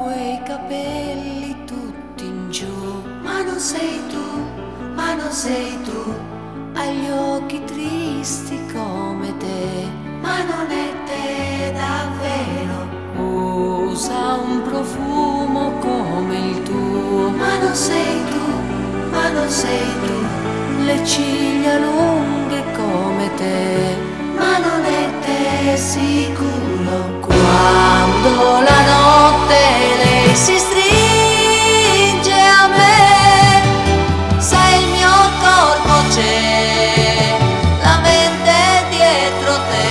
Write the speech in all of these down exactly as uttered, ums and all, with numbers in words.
quei capelli tutti in giù. Ma non sei tu, ma non sei tu, hai gli occhi tristi come te, ma non è te davvero. Usa un profumo come il tuo, ma non sei tu, ma non sei tu, le ciglia lunghe come te, ma non è te sicuro. Quando la notte lei si stringe a me, sai il mio corpo c'è, la mente dietro te.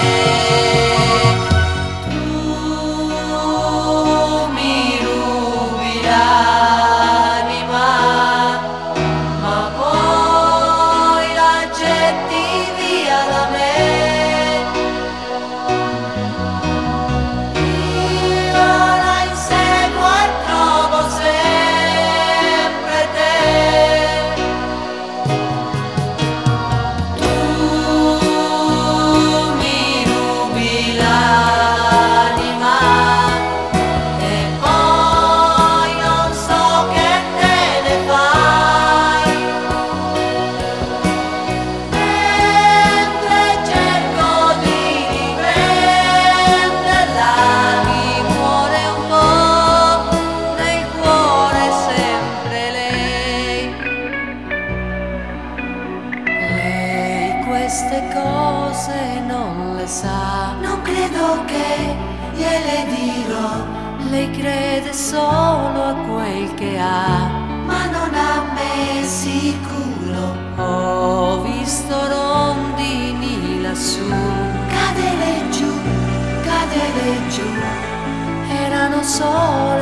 Tu mi rubi l'anima, ma poi la getti via da me. Queste cose non le sa, non credo che gliele dirò. Lei crede solo a quel che ha, ma non a me sicuro. Ho visto rondini lassù, cadere giù, cadere giù, erano solo